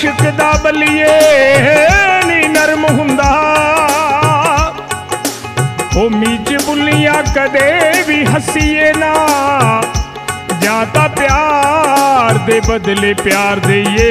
इश्क दा बलिए नी नरम हुंदा ओ मीच बुलियां कदे भी हसीए ना जाता प्यार दे बदले प्यार दईए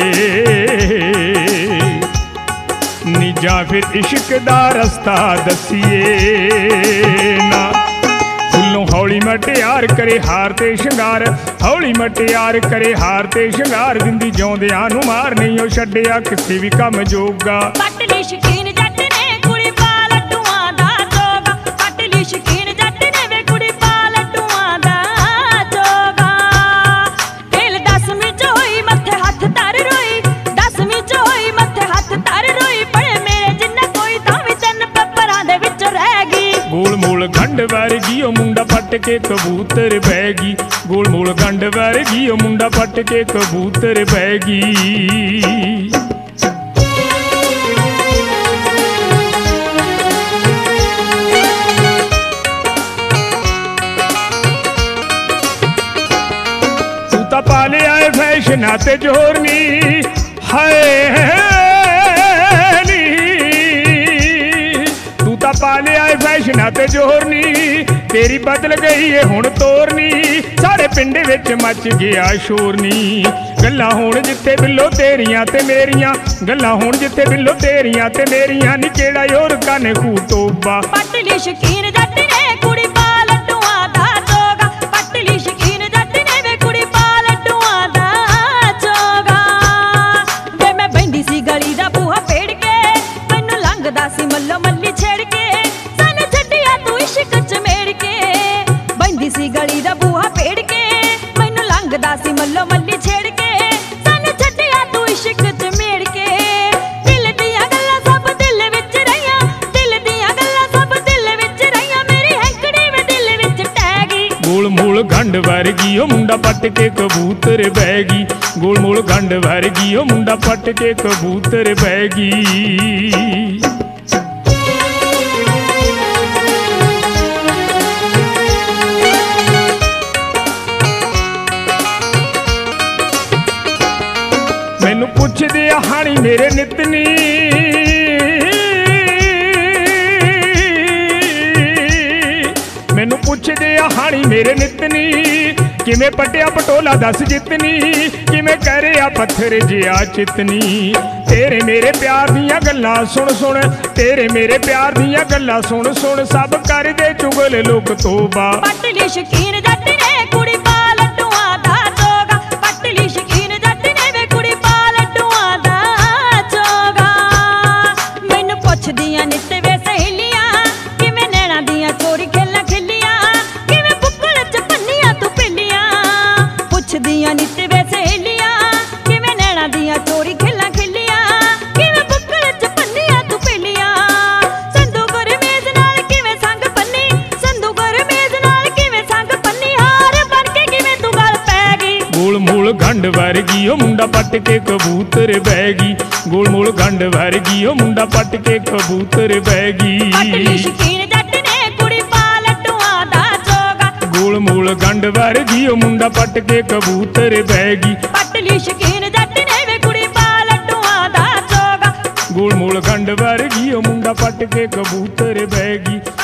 नी जा फिर इश्क दा रस्ता दसीए ना फुल्लों हौली मटियार करे हार ते शंगार हौली मटियार करे हार ते शंगार दिंदी जिउंदियां नूं मार नहीं ओ छड्डिया किसी भी कम जोगा पटली शकीन जट ने कुड़ी पा लड्डूआं दा जोगा पटली शकीन जट ने वे कुड़ी पा लड्डूआं दा जोगा दिल 10वीं च होई मत्थे हथ धर रोई 10वीं च होई मत्थे हथ धर रोई पढ़े मेरे जिन्ना कोई तां वी तिन पेपरां दे विच रह गई गोल मोल गंढ वर्गी ओ मुंडा पट के कबूतर बैगी गोल मोल गंढ वर्गी ओ मुंडा पट के कबूतर बैगी तू ता पाले आए फैशन ते जोरनी हाय पाले आए फैशन ते जोरनी तेरी बदल गई है हुण तोरनी सारे पिंड विच मच गया शोरनी गल्लां हुण जिथे बिल्लो तेरियां ते मेरियां गल्लां हुण जिथे बिल्लो तेरियां ते मेरियां नी केड़ा योर काने खू तोबा पटली शकीन जट ने कुड़ी पा लड्डूआं दा जोगा पटली शकीन जट ने वे कुड़ी पा लड्डूआं दा जोगा वे मैं बहिंदी सी गली दा बूहा पेड़ के मैनू लंघदा सी मल्लो मल्ली छेड़ के सी गली दा बूहा पेड़ के मैनू लंघदा सी मल्लो मल्ली छेड़ के सानू छड्डिया तू इश्क च मेड़ के दिल दियां गल्लां सब दिल विच रहियां दिल दियां गल्लां सब दिल विच रहियां मेरी हैंकड़ी वे दिल विच टह गई गोल मोल गंढ वर्गी ओ मुंडा पट के कबूतर बैगी गोल मोल गंढ वर्गी ओ मुंडा पट के कबूतर बैगी मैनू पुछदे हाणी मेरे नितनी मैनू पुछदे हाणी मेरे नितनी किवें पटिया पटोला दस जितनी किवें करे आ पत्थर जिया चितनी तेरे मेरे प्यार दियां गल्लां सुन सुन तेरे मेरे प्यार दियां गल्लां सुन सुन सब कर दे चुगल लोक तोबा पटली शकीन जट ने कुड़ी पा लड्डूआं दा जोगा पटली शकीन जट ने वे कुड़ी पा लड्डूआं दा जोगा मैनू पुछदियां नित वे सहेलियां किवें नैणां दियां चोरी खेलां खेलियां किवें बुक्कल च पन्नियां तू पिलियां पुछदियां नित वे सहेलियां किवें नैणां दियां चोरी खेलां खेलियां किवें बुक्कल च पन्नियां तू पिलियां संधू गुरमेज नाल किवें संग पन्नी संधू गुरमेज नाल किवें संग पन्नी हार बन के किवें तू गल पै गई गोल मोल गंढ वर्गी ओ मुंडा पट के कबूतर बैगी गोल मोल गंढ वर्गी ओ मुंडा पट के कबूतर बैगी पटली शकीन जट ने कुड़ी पा लड्डूआं दा जोगा गोल मोल गंढ वर्गी ओ मुंडा पट के कबूतर बैगी पटली शकीन जट ने वे कुड़ी पा लड्डूआं दा जोगा गोल मोल गंढ वर्गी ओ मुंडा पट के कबूतर बैगी